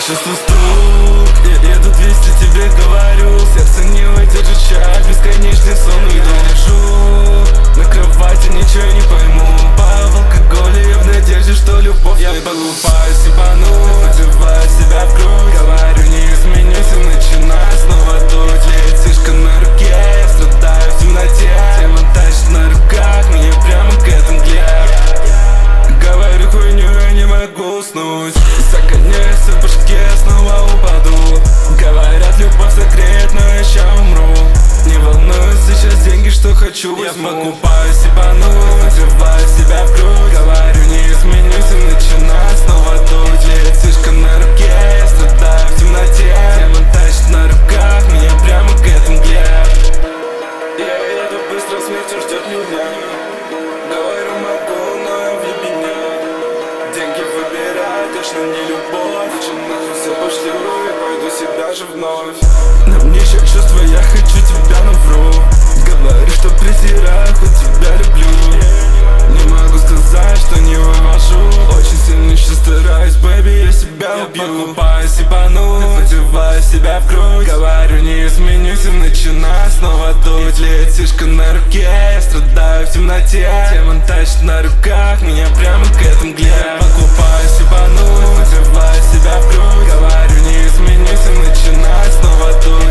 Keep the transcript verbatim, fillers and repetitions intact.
чувствую стук, я еду двести, тебе говорю. Сердце не выдержит час, бесконечный сон. Иду, лежу на кровати, ничего не пойму. По алкоголю я в надежде, что любовь. Я покупаюсь и пану, одеваю себя в кровь. Говорю, не изменюсь и начинаю снова дуть. Летишка на руке, я страдаю в темноте. Тема тащит на руках, меня прямо к этой мгле. Говорю хуйню, я не могу уснуть. Загоняюсь в башке, снова упаду. Говорят, любовь согреет, но еще умру. Не волнуюсь, сейчас деньги, что хочу, возьму. Я покупаюсь и пану, одеваю себя в грудь. Говорю, не изменюсь и начинаю снова дуть. Летишка на руке, я страдаю в темноте. Тема тащит на руках, меня прямо к этой мгле. Я еду быстро, смерть ждет меня. Говорю, могу, но я в ебене. Деньги выбираю, точно не любовь. Чем нахуй все пошлю, я пойду себя же вновь. На мне еще чувства, я хочу тебя, но вру. Говорю, что презираю, хоть тебя люблю. Не могу сказать, что не вывожу. Очень сильно еще стараюсь, бэйби, я себя убью. Я покупаюсь и пану, одеваю себя в грудь. Говорю, не изменюсь и начинаю снова дуть. Летишка на руке, я страдаю в темноте. Тема тащит на руках, меня прямо к этой мгле. Я покупаюсь и пану, одеваю себя в грудь. Говорю, не изменюсь и начинаю снова дуть.